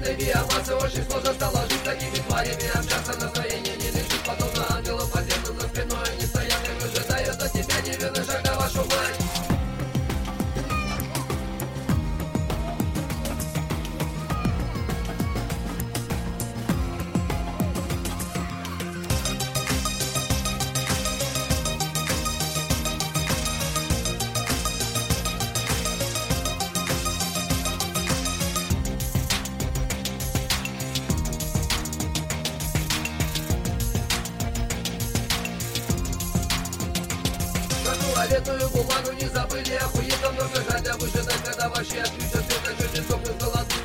этой биомассы очень сложно стало жить с такими тварями. Общаться настроение не лежит, подобно ангелу подземным за спиной. Они стоят и выжидают от тебя неверный шаг на вашу мать. Туалетную бумагу не забыли, охуеть, нам нужно хотя бы ждать, когда вообще отключат свет, а чё не сохнет голодный.